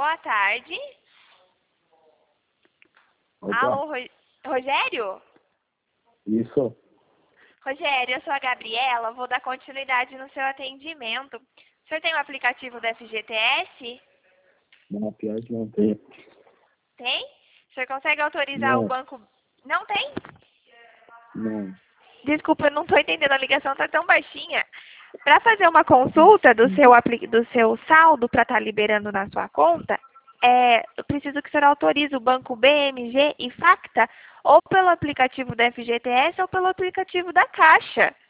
Boa tarde. Opa. Alô, Rogério? Isso. Rogério, eu sou a Gabriela, vou dar continuidade no seu atendimento. O senhor tem o aplicativo do FGTS? Não, pior que não tem. Tem? O senhor consegue autorizar o Não. banco... Não tem? Não. Desculpa, eu não estou entendendo, a ligação está tão baixinha. Para fazer uma consulta do seu saldo para estar liberando na sua conta, eu preciso que o senhor autorize o banco BMG e Facta ou pelo aplicativo da FGTS ou pelo aplicativo da Caixa.